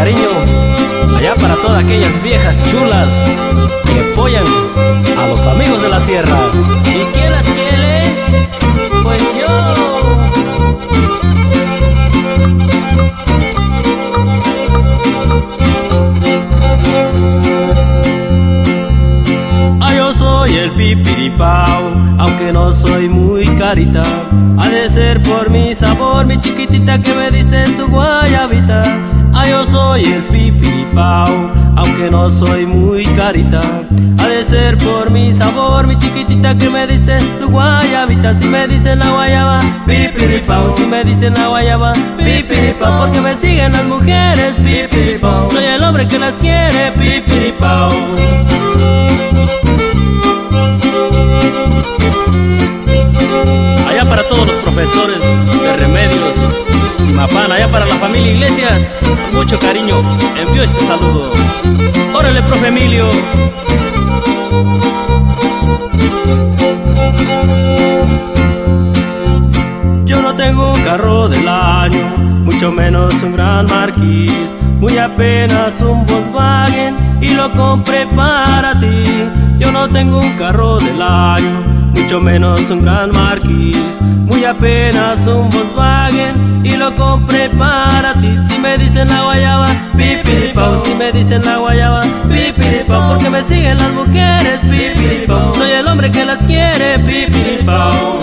cariño allá para todas aquellas viejas chulas que apoyan a los amigos de la sierra. ¿Y quién las quiere? Pues yo. Yo soy el pipiripao, aunque no soy muy carita. Ha de ser por mi sabor, mi chiquitita, que me diste tu guayabita. Yo soy el pipiripao, aunque no soy muy carita. Ha de ser por mi sabor, mi chiquitita, que me diste tu guayabita. Si me dicen la guayaba, pipiripao. Si me dicen la guayaba, pipiripao. Porque me siguen las mujeres, pipiripao. Soy el hombre que las quiere, pipiripao. Allá para todos los profesores de Remedios Zimapán, allá para la familia Iglesias, con mucho cariño envío este saludo. Órale, profe Emilio. Yo no tengo un carro del año, mucho menos un Gran Marquis, muy apenas un Volkswagen y lo compré para ti. Yo no tengo un carro del año, mucho menos un Gran Marquis, muy apenas un Volkswagen y lo compré para ti. Si me dicen la guayaba, pipiripao. Si me dicen la guayaba, pipiripao. Porque me siguen las mujeres, pipiripao. Soy el hombre que las quiere, pipiripao.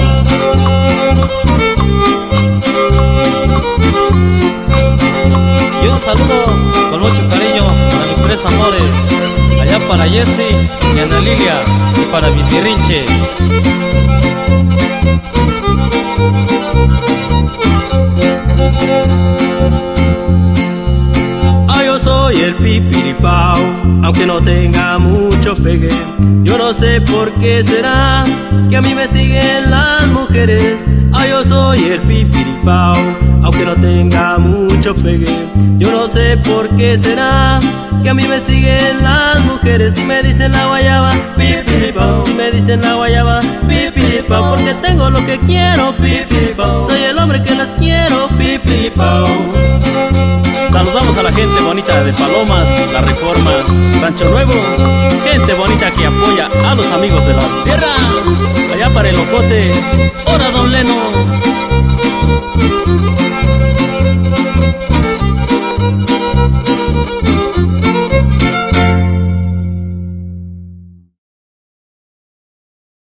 Y un saludo con mucho cariño para mis tres amores, allá para Jessy y Ana Lilia, y para mis birrinches. Yo soy el pipiripao, aunque no tenga mucho pegue. Yo no sé por qué será que a mí me siguen las mujeres. Yo soy el pipiripao, aunque no tenga mucho pegue. Yo no sé por qué será que a mí me siguen las mujeres. Si me dicen la guayaba, pipiripao. Si me dicen la guayaba, pipiripao. Porque tengo lo que quiero, pipiripao. Soy el hombre que las quiero, pipiripao. Saludamos a la gente bonita de Palomas, La Reforma, Rancho Nuevo, gente bonita que apoya a los amigos de la sierra. Allá para el Ocote, ¡hora, don Leno!